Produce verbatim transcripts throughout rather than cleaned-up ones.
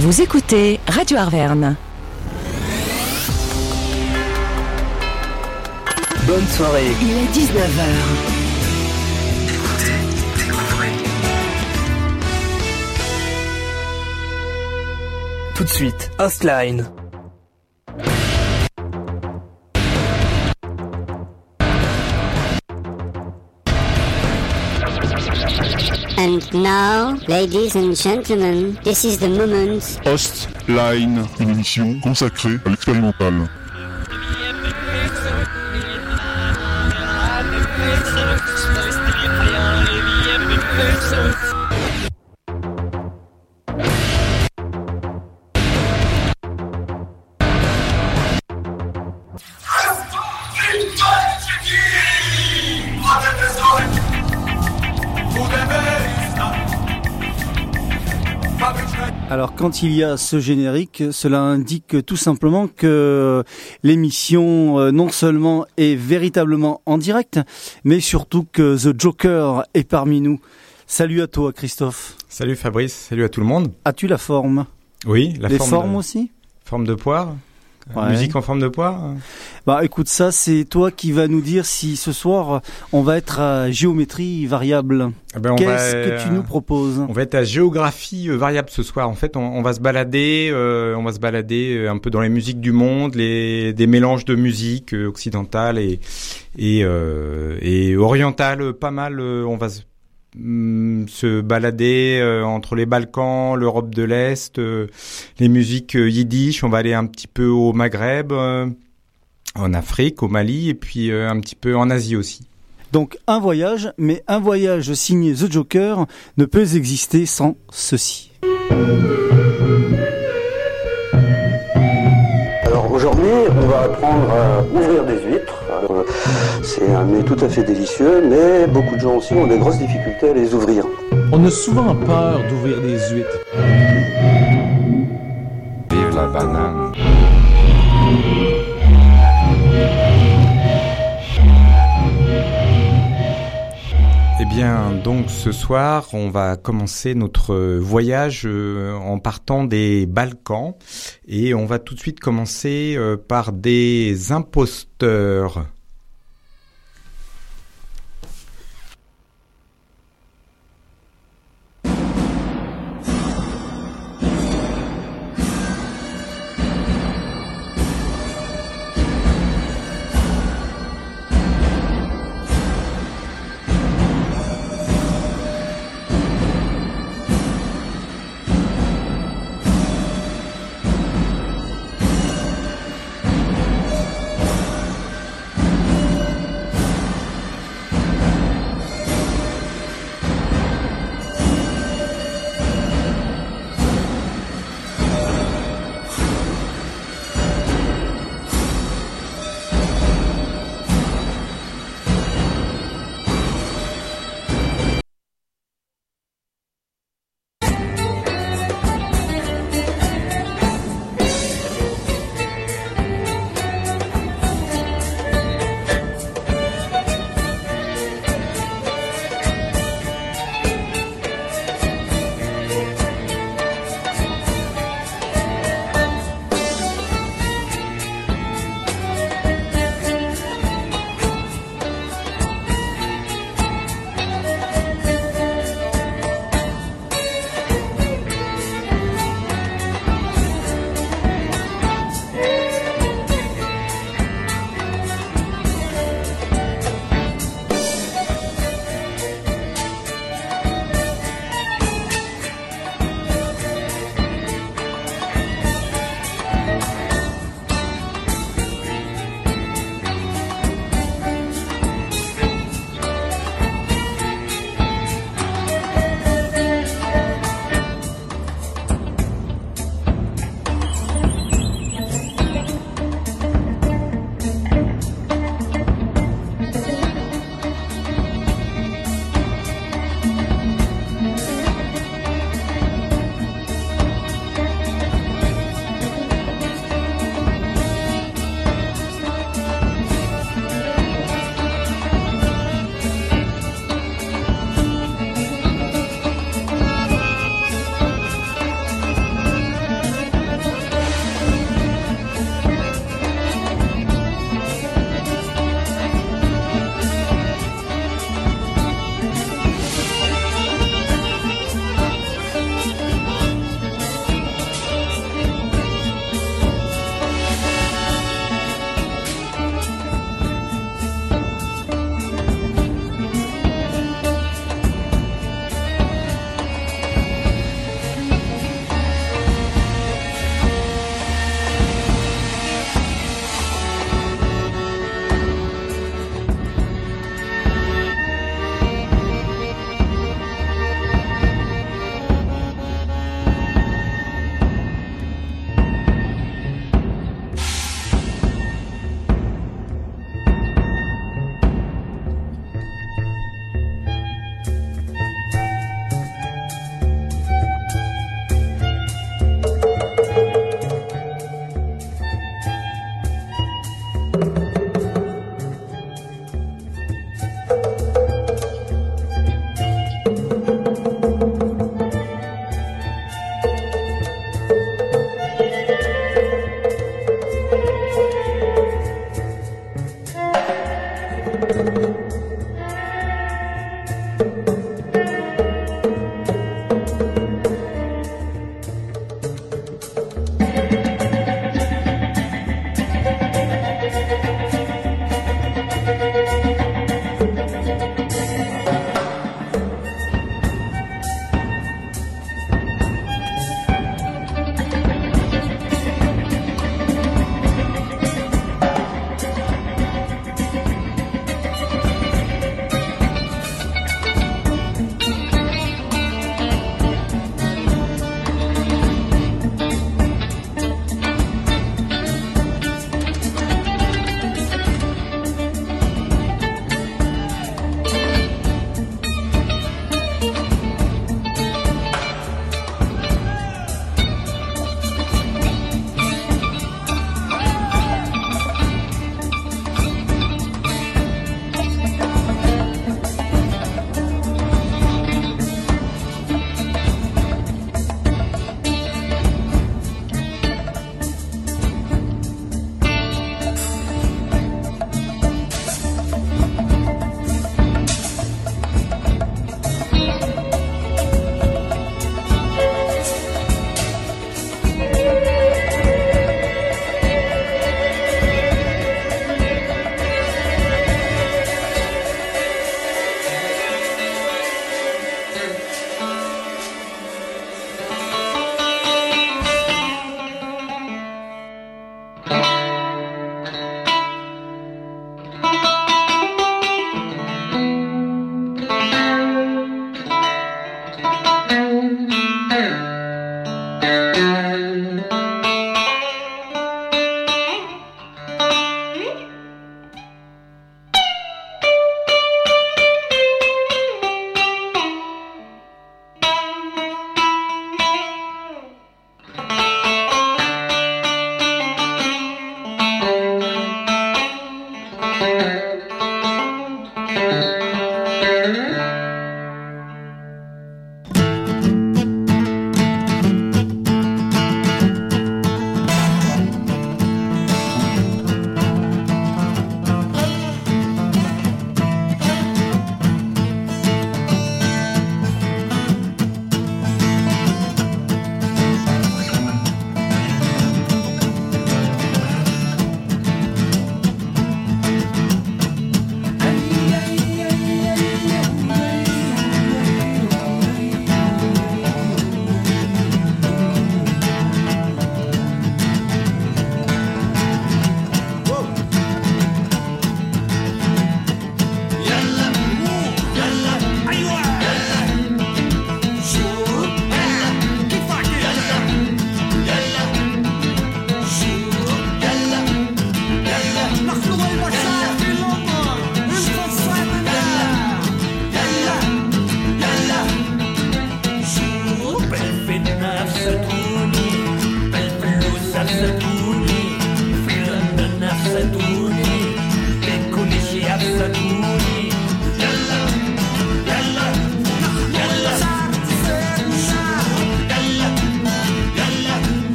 Vous écoutez Radio Arverne. Bonne soirée. Il est dix-neuf heures. Écoutez, découvrez. Tout de suite, Hostline. And now, ladies and gentlemen, this is the moment. Hostline, une émission consacrée à l'expérimental. Alors quand il y a ce générique, cela indique tout simplement que l'émission euh, non seulement est véritablement en direct, mais surtout que The Joker est parmi nous. Salut à toi Christophe. Salut Fabrice, salut à tout le monde. As-tu la forme ? Oui, la Les forme. formes de... aussi ? Forme de poire. Ouais. Musique en forme de poire. Bah écoute, ça c'est toi qui vas nous dire si ce soir on va être à géométrie variable. Eh ben, on Qu'est-ce va... que tu nous proposes ? On va être à géographie euh, variable ce soir. En fait, on, on va se balader, euh, on va se balader euh, un peu dans les musiques du monde, les des mélanges de musique euh, occidentale et et euh, et orientale, pas mal. Euh, on va se se balader euh, entre les Balkans, l'Europe de l'Est, euh, les musiques euh, yiddish. On va aller un petit peu au Maghreb, euh, en Afrique, au Mali, et puis euh, un petit peu en Asie aussi. Donc un voyage, mais un voyage signé The Joker ne peut exister sans ceci. Alors aujourd'hui, on va apprendre à ouvrir des huîtres. Alors, c'est un mets tout à fait délicieux, mais beaucoup de gens aussi ont des grosses difficultés à les ouvrir. On a souvent peur d'ouvrir des huîtres. Vive la banane. Eh bien, donc ce soir, on va commencer notre voyage euh, en partant des Balkans et on va tout de suite commencer euh, par des imposteurs.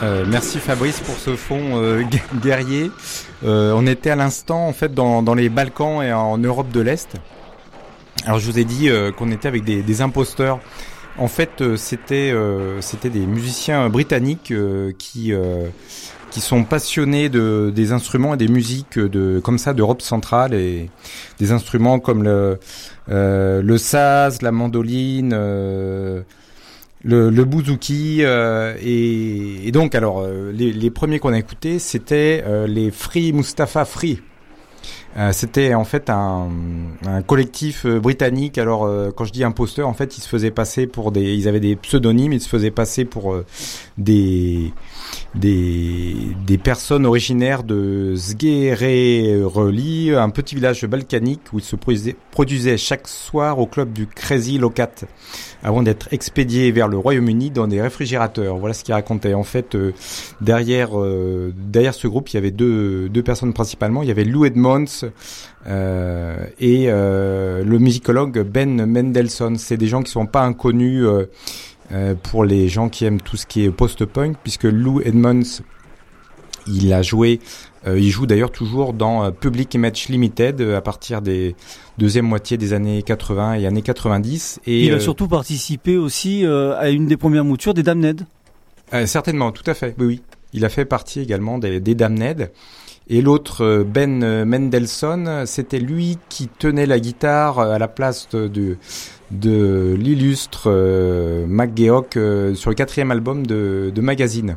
Euh, merci Fabrice pour ce fond euh, guerrier. Euh, on était à l'instant en fait dans, dans les Balkans et en Europe de l'Est. Alors je vous ai dit euh, qu'on était avec des, des imposteurs. En fait, euh, c'était euh, c'était des musiciens britanniques euh, qui euh, qui sont passionnés de des instruments et des musiques de comme ça d'Europe centrale, et des instruments comme le euh, le saz, la mandoline, euh, le, le bouzouki euh, et, et donc alors euh, les, les premiers qu'on a écoutés c'était euh, les Free Mustapha Free. Euh, c'était en fait un, un collectif euh, britannique. Alors euh, quand je dis imposteur, en fait ils se faisaient passer pour des, ils avaient des pseudonymes, ils se faisaient passer pour euh, des des des personnes originaires de Zguererli, un petit village balkanique où ils se produisaient, produisaient chaque soir au club du Crazy Locat avant d'être expédiés vers le Royaume-Uni dans des réfrigérateurs. Voilà ce qu'ils racontaient. En fait, euh, derrière euh, derrière ce groupe, il y avait deux deux personnes principalement. Il y avait Lou Edmonds euh, et euh, le musicologue Ben Mendelsohn. C'est des gens qui sont pas inconnus euh, euh, pour les gens qui aiment tout ce qui est post-punk, puisque Lou Edmonds, il a joué, euh, il joue d'ailleurs toujours dans euh, Public Image Limited euh, à partir des deuxième moitié des années quatre-vingts et années quatre-vingt-dix. Et il a euh, surtout participé aussi euh, à une des premières moutures des Damned. Euh, certainement, tout à fait. Oui, oui. Il a fait partie également des, des Damned. Et l'autre, Ben Mendelsohn, c'était lui qui tenait la guitare à la place de, de, de l'illustre euh, McGeoch euh, sur le quatrième album de, de Magazine.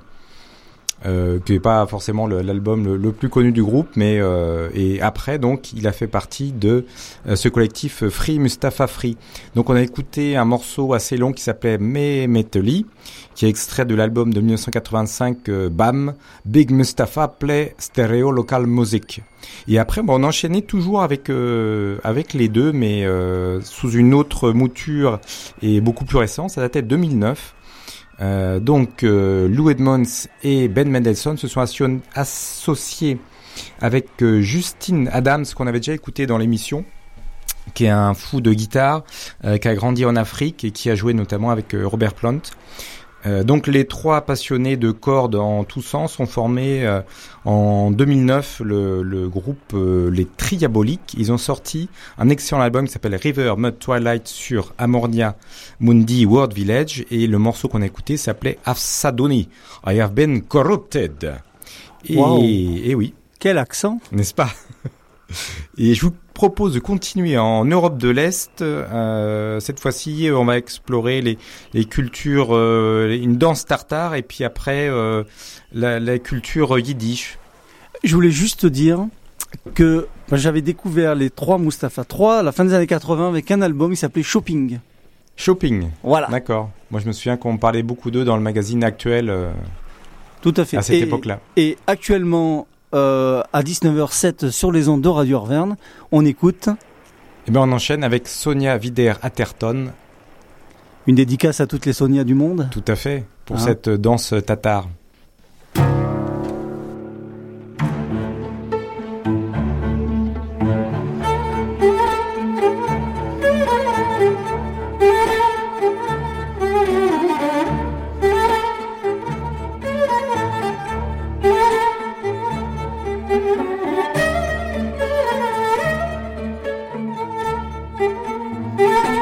Euh, qui n'est pas forcément le, l'album le, le plus connu du groupe, mais euh, et après donc il a fait partie de euh, ce collectif Free Mustapha Free. Donc on a écouté un morceau assez long qui s'appelait Me Meteli, qui est extrait de l'album de dix-neuf cent quatre-vingt-cinq euh, B A M, Big Mustapha Play Stereo Local Music. Et après bon, on enchaînait toujours avec euh, avec les deux, mais euh, sous une autre mouture et beaucoup plus récente. Ça datait de deux mille neuf. Euh, donc euh, Lou Edmonds et Ben Mendelsohn se sont assion- associés avec euh, Justin Adams, qu'on avait déjà écouté dans l'émission, qui est un fou de guitare, euh, qui a grandi en Afrique et qui a joué notamment avec euh, Robert Plant. Euh, donc les trois passionnés de cordes en tous sens ont formé euh, en deux mille neuf le, le groupe euh, Les Triaboliques. Ils ont sorti un excellent album qui s'appelle River Mud Twilight sur Amornia Mundi World Village, et le morceau qu'on a écouté s'appelait Afsadoni, I Have Been Corrupted. Et, wow. et oui. Quel accent, n'est-ce pas? Et je vous propose de continuer en Europe de l'Est. Euh, cette fois-ci, on va explorer les, les cultures, euh, une danse tartare, et puis après euh, la, la culture yiddish. Je voulais juste dire que ben, j'avais découvert les trois Mustapha trois à la fin des années quatre-vingts avec un album qui s'appelait Shopping. Shopping. Voilà. D'accord. Moi, je me souviens qu'on parlait beaucoup d'eux dans le magazine Actuel. Euh, Tout à fait. À cette et, époque-là. Et actuellement, euh, à dix-neuf heures sept sur les ondes de Radio Arverne, on écoute. Eh ben, on enchaîne avec Sonia Wider-Atherton. Une dédicace à toutes les Sonia du monde. Tout à fait. Pour Ah. cette danse tatare.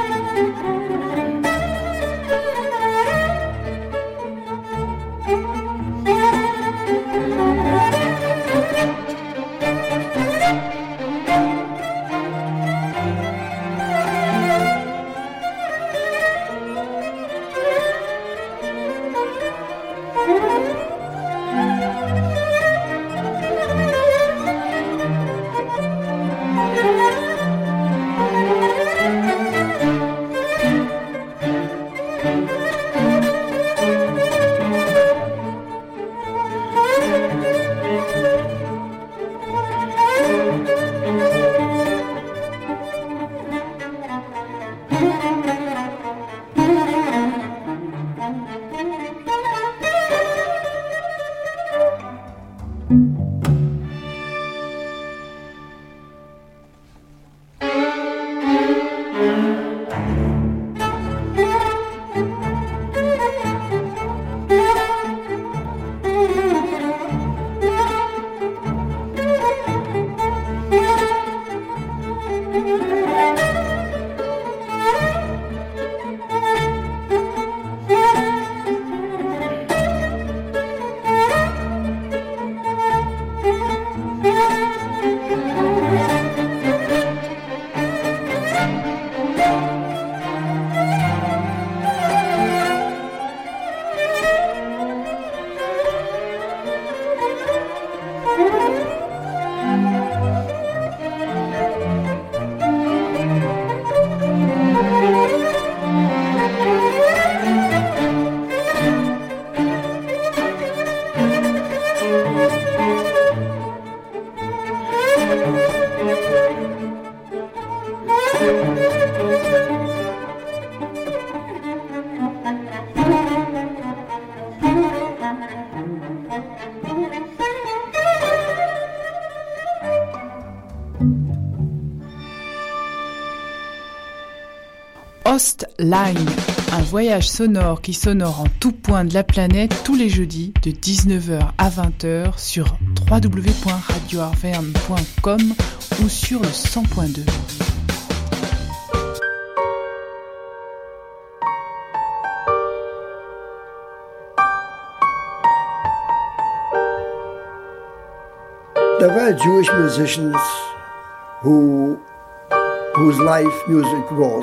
Thank you. Ostline, un voyage sonore qui sonore en tout point de la planète tous les jeudis de dix-neuf heures à vingt heures sur w w w point radio arverne point com ou sur le cent point deux. There were Jewish musicians who, whose life music was.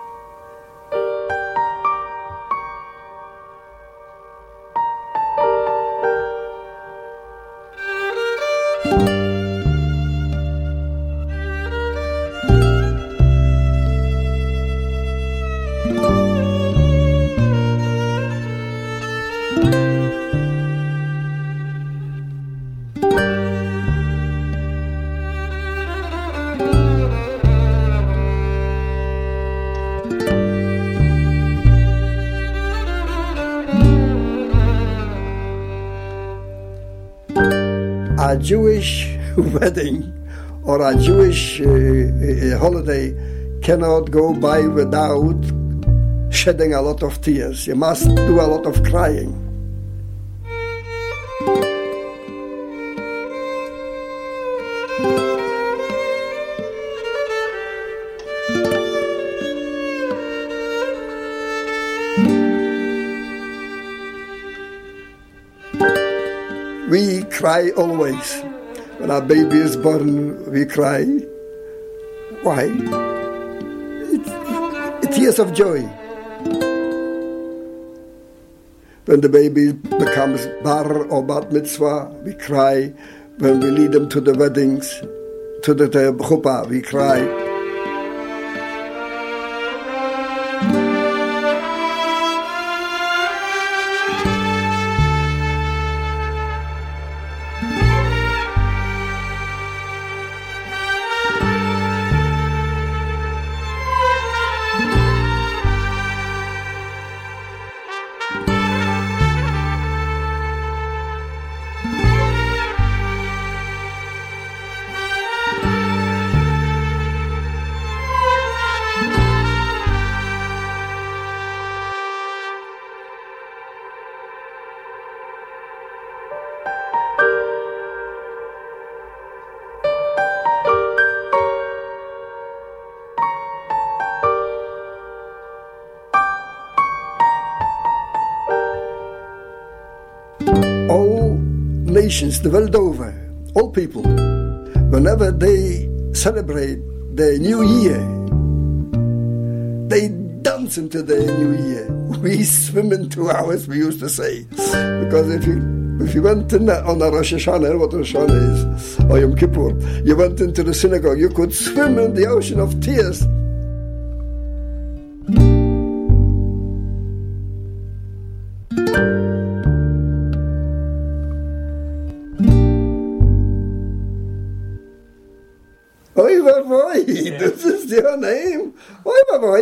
A Jewish wedding or a Jewish uh, holiday cannot go by without shedding a lot of tears. You must do a lot of crying. We cry always. When our baby is born, we cry. Why? It's, it's tears of joy. When the baby becomes bar or bat mitzvah, we cry. When we lead them to the weddings, to the chuppah, we cry. Nations, the world over, all people, whenever they celebrate their new year, they dance into their new year. We swim in two hours, we used to say, because if you if you went in on a Rosh Hashanah, what Rosh Hashanah is, or Yom Kippur, you went into the synagogue, you could swim in the ocean of tears. Oi, Vavoy, yeah. This is your name. Oi, Vavoy.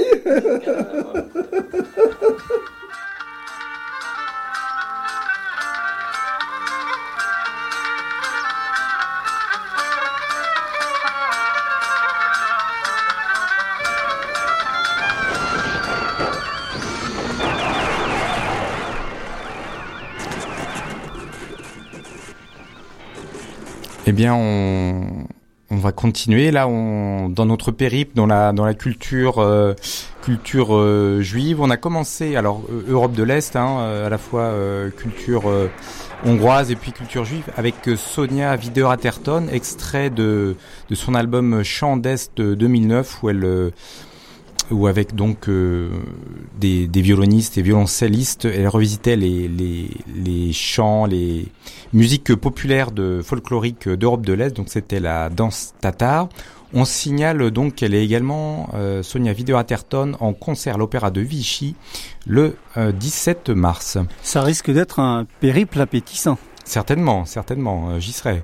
Eh bien, on... On va continuer là, on, dans notre périple, dans la dans la culture euh, culture euh, juive. On a commencé alors euh, Europe de l'Est, hein, euh, à la fois euh, culture euh, hongroise et puis culture juive, avec euh, Sonia Wider-Atherton, extrait de de son album Chants d'Est de deux mille neuf, où elle euh, où avec donc euh, des, des violonistes et violoncellistes, elle revisitait les, les, les chants, les musiques populaires de folkloriques d'Europe de l'Est. Donc c'était la danse tatar. On signale donc qu'elle est également euh, Sonia Wider-Atherton en concert à l'Opéra de Vichy le euh, dix-sept mars. Ça risque d'être un périple appétissant. Certainement, certainement, euh, j'y serai.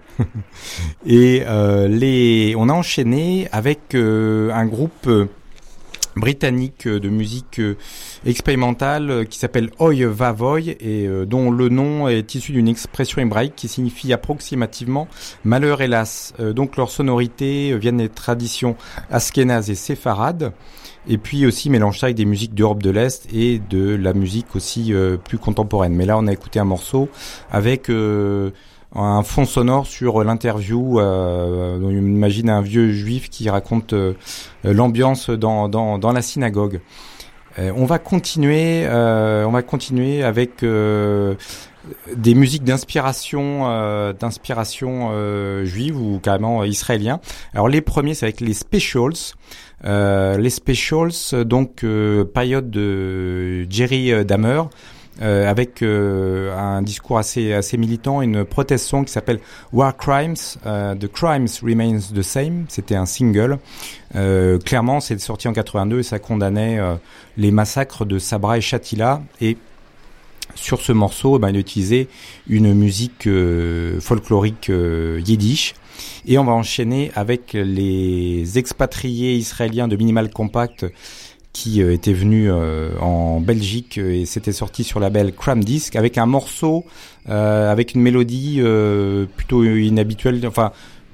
Et euh, les, on a enchaîné avec euh, un groupe euh, britannique de musique expérimentale qui s'appelle Oi Vavoy et dont le nom est issu d'une expression hébraïque qui signifie approximativement malheur hélas. Donc leurs sonorités viennent des traditions ashkénazes et séfarades, et puis aussi mélange ça avec des musiques d'Europe de l'Est et de la musique aussi euh, plus contemporaine. Mais là on a écouté un morceau avec euh, un fond sonore sur l'interview. Euh, on imagine un vieux juif qui raconte euh, l'ambiance dans, dans, dans la synagogue. Euh, on va continuer, euh, on va continuer avec euh, des musiques d'inspiration, euh, d'inspiration euh, juive ou carrément israélien. Alors les premiers, c'est avec les Specials. Euh, les Specials, donc euh, période de Jerry Damer. Euh, avec euh, un discours assez assez militant, une protest song qui s'appelle War Crimes, euh, The Crimes Remains the Same. C'était un single. Euh, clairement, c'est sorti en quatre-vingt-deux et ça condamnait euh, les massacres de Sabra et Shatila. Et sur ce morceau, ben, il a utilisé une musique euh, folklorique euh, yiddish. Et on va enchaîner avec les expatriés israéliens de Minimal Compact qui euh, était venu euh, en Belgique et c'était sorti sur le label Cram Disc avec un morceau euh, avec une mélodie euh, plutôt inhabituelle, enfin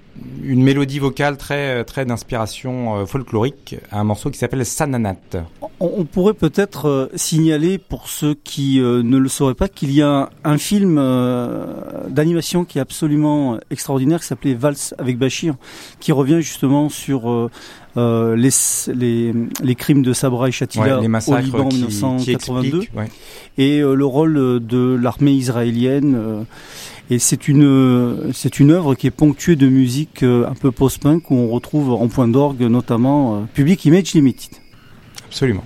une mélodie vocale très très d'inspiration euh, folklorique, un morceau qui s'appelle Sananat. On, on pourrait peut-être euh, signaler pour ceux qui euh, ne le sauraient pas qu'il y a un, un film euh, d'animation qui est absolument extraordinaire qui s'appelait Valse avec Bachir, qui revient justement sur euh, euh, les, les les crimes de Sabra et Shatila ouais, au Liban en qui, dix-neuf cent quatre-vingt-deux qui ouais. et euh, le rôle de l'armée israélienne. Euh, Et c'est une c'est une œuvre qui est ponctuée de musique un peu post-punk où on retrouve en point d'orgue notamment Public Image Limited. Absolument.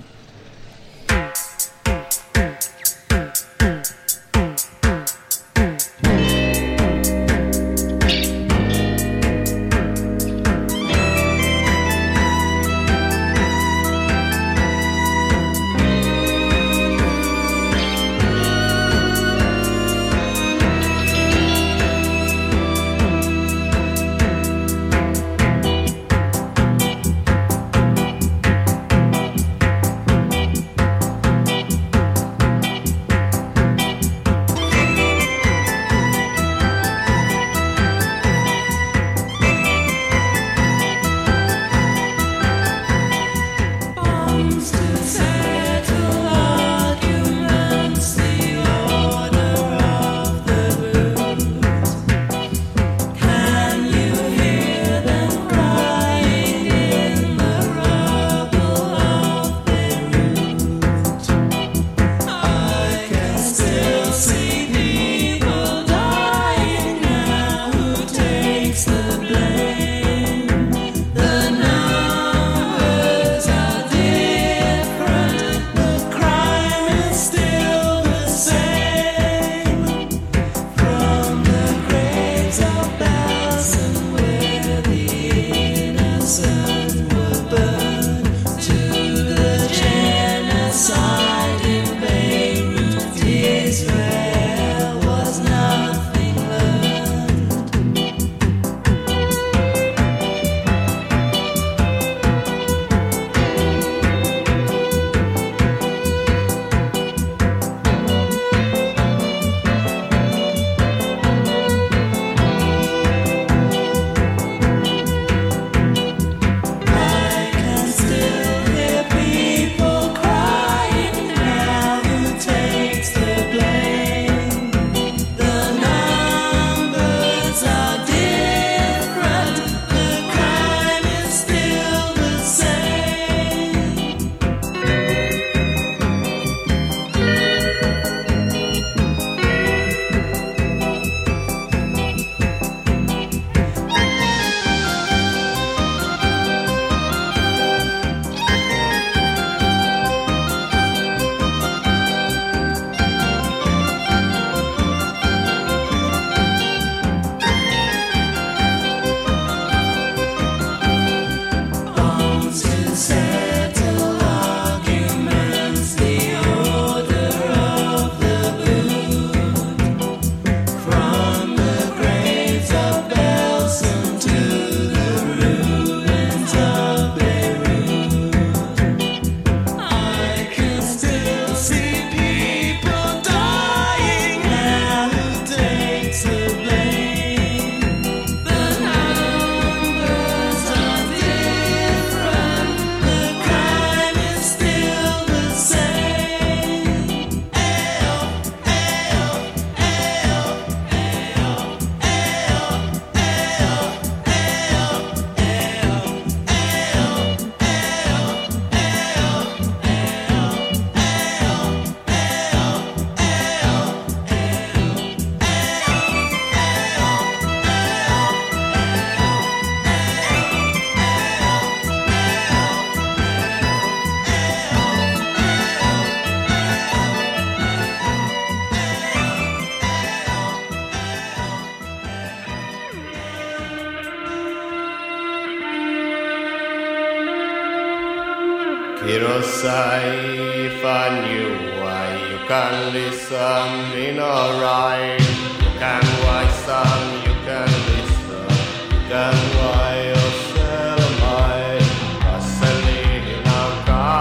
Kirosai, if I knew why you can listen, me no right. You can why some, you can listen, you can why yourself my Vaseline of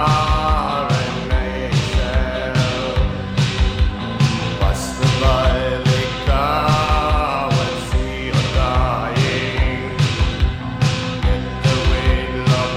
coronation. What's the Bailica when see you dying? Get the wind of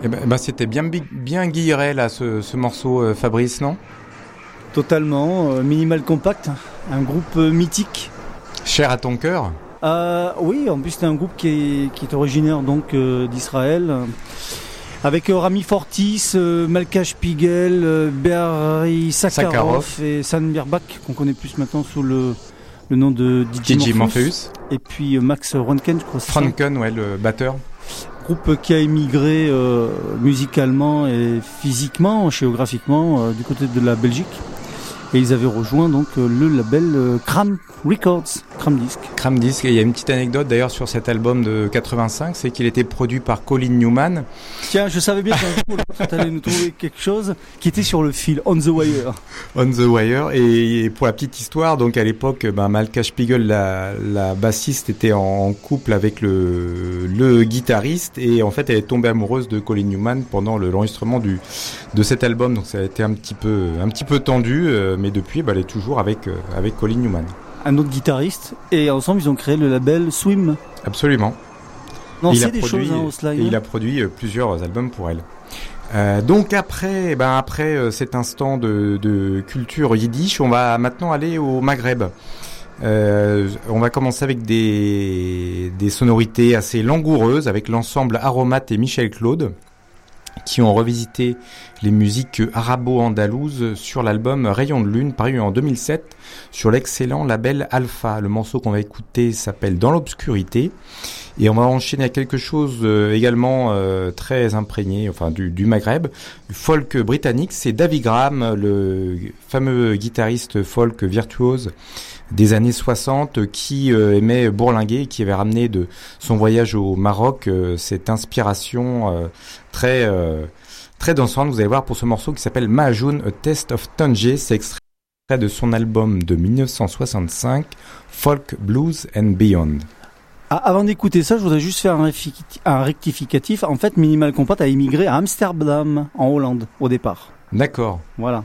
Eh ben, ben c'était bien bien guilleret là ce, ce morceau euh, Fabrice, non? Totalement, euh, Minimal Compact, un groupe euh, mythique. Cher à ton cœur. Euh, oui, en plus c'est un groupe qui est, qui est originaire donc euh, d'Israël, avec euh, Rami Fortis, euh, Malka Spiegel, euh, Barry Sakharov, Sakharov et Sam Birbach, qu'on connaît plus maintenant sous le, le nom de D J Morpheus. Et puis euh, Max Ronken, je crois. Franken, ouais, le batteur. Groupe qui a émigré euh, musicalement et physiquement, géographiquement, euh, du côté de la Belgique. Et ils avaient rejoint donc euh, le label euh, Cram Records, Cram Disc. Cram Disc. Et il y a une petite anecdote d'ailleurs sur cet album de quatre-vingt-cinq, c'est qu'il était produit par Colin Newman. Tiens, je savais bien que tu allais nous trouver quelque chose qui était sur le fil, On the Wire. On the Wire. Et pour la petite histoire, donc à l'époque, ben, Malka Spiegel, la, la bassiste, était en couple avec le, le guitariste et en fait, elle est tombée amoureuse de Colin Newman pendant le, l'enregistrement du, de cet album. Donc ça a été un petit peu, un petit peu tendu, euh, mais depuis, ben, elle est toujours avec, euh, avec Colin Newman. Un autre guitariste, et ensemble ils ont créé le label Swim. Absolument. Non, c'est des produit, choses hein, au slide. Et il a produit euh, plusieurs albums pour elle. Euh, donc après, ben après euh, cet instant de, de culture yiddish, on va maintenant aller au Maghreb. Euh, on va commencer avec des, des sonorités assez langoureuses avec l'ensemble Aromat et Michel Claude, qui ont revisité les musiques arabo-andalouses sur l'album Rayon de Lune, paru en deux mille sept sur l'excellent label Alpha. Le morceau qu'on va écouter s'appelle Dans l'obscurité, et on va enchaîner à quelque chose euh, également euh, très imprégné, enfin du, du Maghreb, du folk britannique. C'est David Graham, le fameux guitariste folk virtuose des années soixante, qui euh, aimait bourlinguer, qui avait ramené de son voyage au Maroc euh, cette inspiration euh, très euh, très dansante. Vous allez voir pour ce morceau qui s'appelle Mahajoun, A Test of Tangier. C'est extrait de son album de mille neuf cent soixante-cinq, Folk, Blues and Beyond. Ah, avant d'écouter ça, je voudrais juste faire un, réfi- un rectificatif. En fait, Minimal Compact a immigré à Amsterdam, en Hollande, au départ. D'accord. Voilà.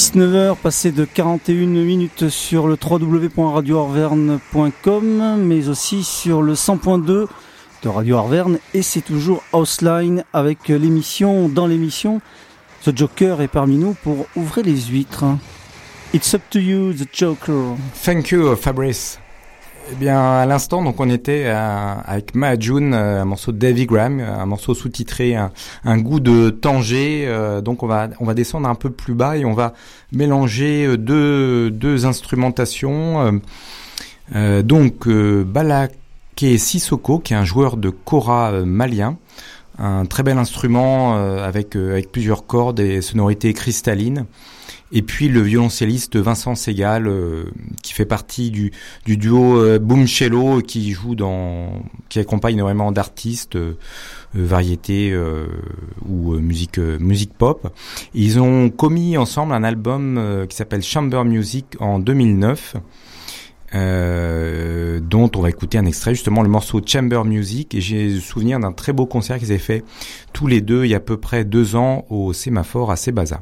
dix-neuf heures, passé de quarante et une minutes sur le w w w point radio arverne point com, mais aussi sur le cent point deux de Radio Arverne, et c'est toujours Houseline avec l'émission, dans l'émission, The Joker est parmi nous pour ouvrir les huîtres. It's up to you, The Joker. Thank you, Fabrice. Eh bien, à l'instant, donc on était à, avec Mahjun, un morceau de Davy Graham, un morceau sous-titré, un, un goût de Tanger. Euh, donc on va on va descendre un peu plus bas et on va mélanger deux deux instrumentations. Euh, euh, donc euh, Balaké Sissoko, qui est un joueur de kora euh, malien, un très bel instrument euh, avec euh, avec plusieurs cordes et sonorités cristallines. Et puis le violoncelliste Vincent Segal, euh, qui fait partie du, du duo euh, Boom Cello, qui joue dans, qui accompagne énormément d'artistes, euh, variété euh, ou euh, musique euh, musique pop. Et ils ont commis ensemble un album euh, qui s'appelle Chamber Music en deux mille neuf, euh, dont on va écouter un extrait, justement le morceau Chamber Music. Et j'ai le souvenir d'un très beau concert qu'ils avaient fait tous les deux il y a à peu près deux ans au Sémaphore à Sébaza.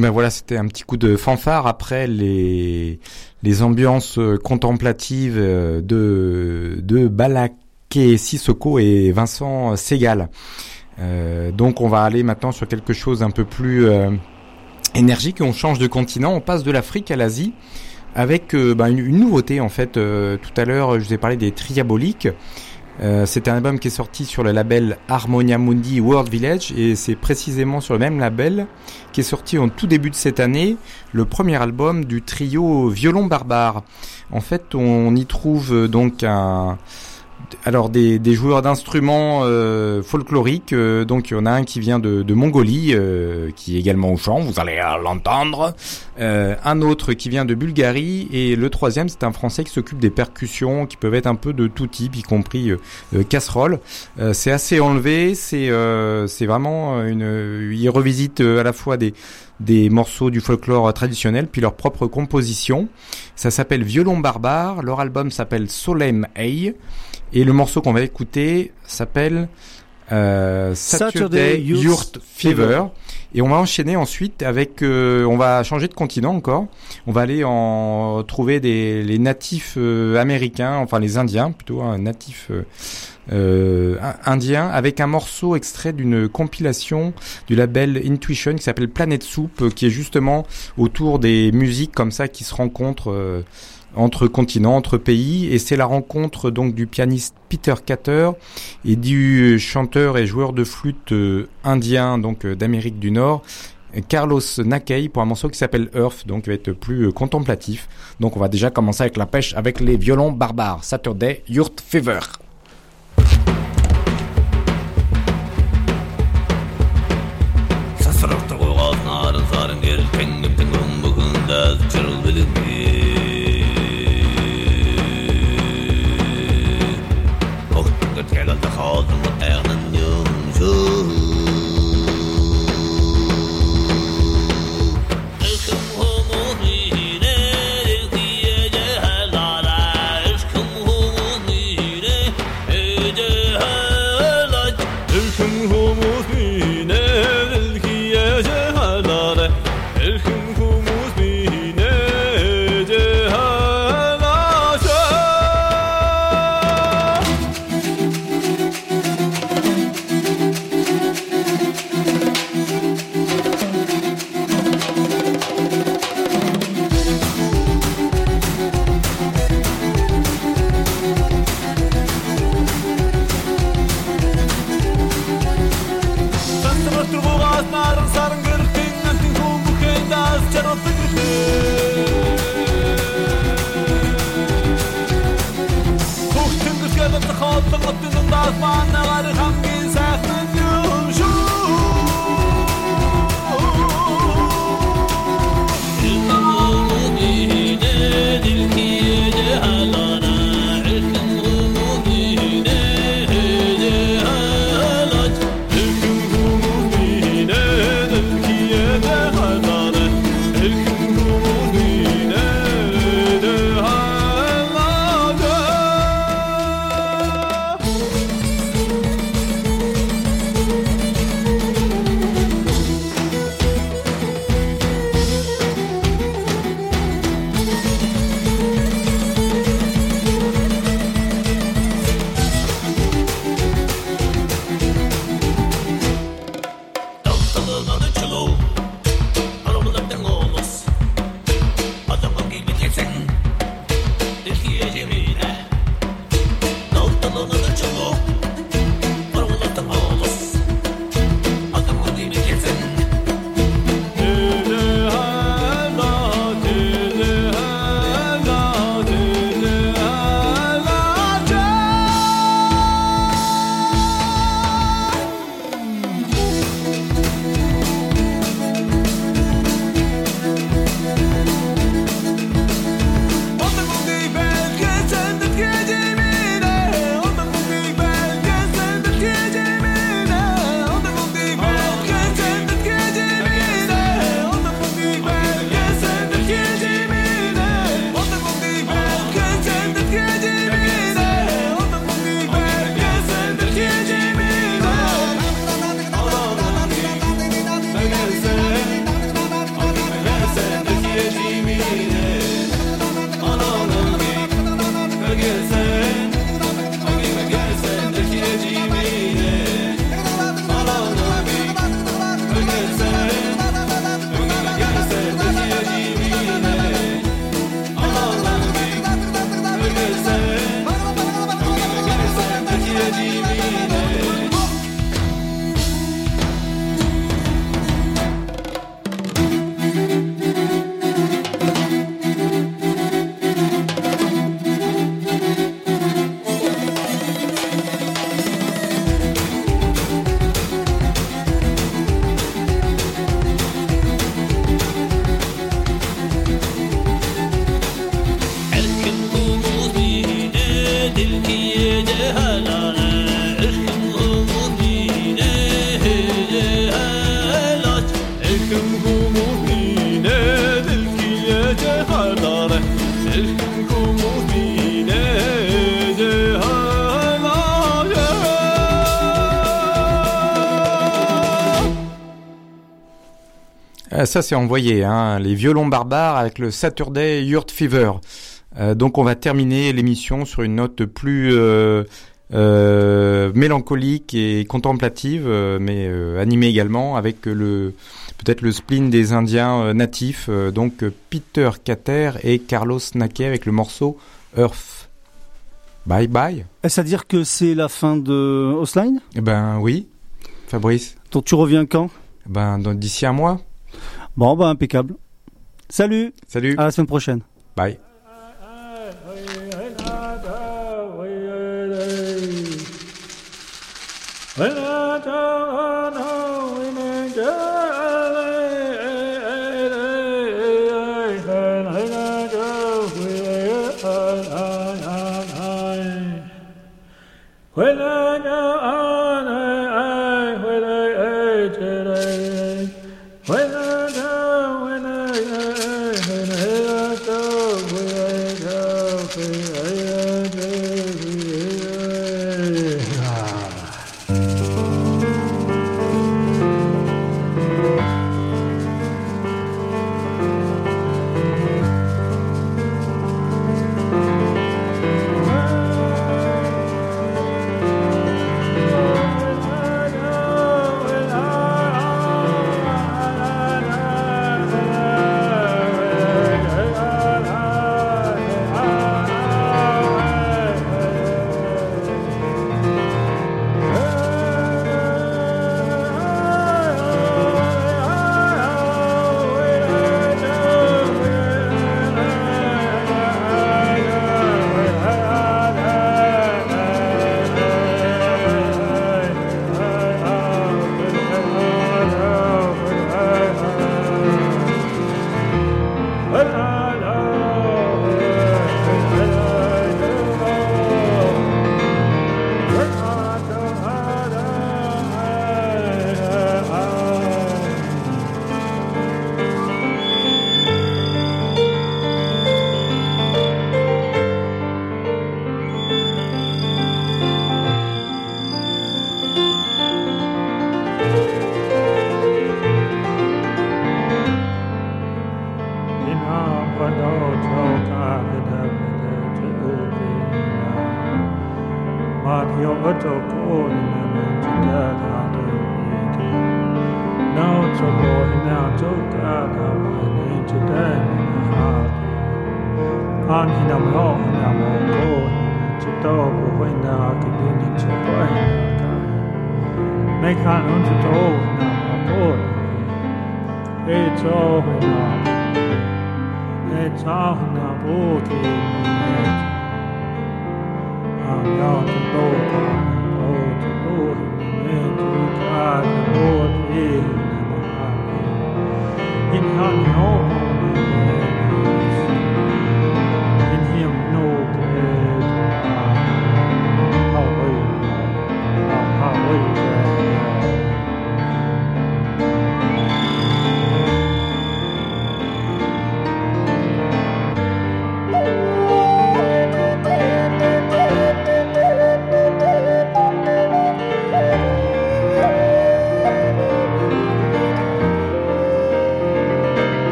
Ben voilà, c'était un petit coup de fanfare après les les ambiances contemplatives de de Balaké Sissoko et Vincent Segal. Euh, donc on va aller maintenant sur quelque chose un peu plus euh, énergique. On change de continent, on passe de l'Afrique à l'Asie avec euh, ben, une, une nouveauté en fait. Euh, tout à l'heure, je vous ai parlé des Triaboliques. Euh, c'est un album qui est sorti sur le label Harmonia Mundi World Village et c'est précisément sur le même label qui est sorti en tout début de cette année le premier album du trio Violon Barbare. En fait, on y trouve donc un alors des, des joueurs d'instruments euh, folkloriques. Euh, donc il y en a un qui vient de, de Mongolie, euh, qui est également au chant, vous allez l'entendre. Euh, un autre qui vient de Bulgarie et le troisième c'est un Français qui s'occupe des percussions, qui peuvent être un peu de tout type, y compris euh, casserole. Euh, c'est assez enlevé, c'est euh, c'est vraiment une. Ils revisitent à la fois des des morceaux du folklore traditionnel puis leur propre composition. Ça s'appelle Violon Barbare. Leur album s'appelle Solemn Eye. Et le morceau qu'on va écouter s'appelle euh, Saturday, Saturday Yurt Fever. Et on va enchaîner ensuite avec, euh, on va changer de continent encore. On va aller en trouver des les natifs euh, américains, enfin les Indiens plutôt, un hein, natif euh, euh, indien, avec un morceau extrait d'une compilation du label Intuition qui s'appelle Planet Soup, qui est justement autour des musiques comme ça qui se rencontrent. Euh, entre continents, entre pays, et c'est la rencontre donc du pianiste Peter Cater et du chanteur et joueur de flûte euh, indien donc euh, d'Amérique du Nord Carlos Nakei pour un morceau qui s'appelle Earth, donc qui va être plus euh, contemplatif. Donc on va déjà commencer avec la pêche avec les violons barbares. Saturday Yurt Fever. Ah, ça c'est envoyé, hein, les violons barbares avec le Saturday Yurt Fever. Euh, donc on va terminer l'émission sur une note plus euh, euh, mélancolique et contemplative, euh, mais euh, animée également avec le peut-être le spleen des Indiens euh, natifs, euh, donc euh, Peter Cater et Carlos Naquet avec le morceau Earth. Bye bye. Est-ce à dire que c'est la fin de Hostline ? Eh ben oui, Fabrice. Donc tu reviens quand ? Ben dans, d'ici un mois. Bon, bah impeccable. Salut. Salut. À la semaine prochaine. Bye. In honey home,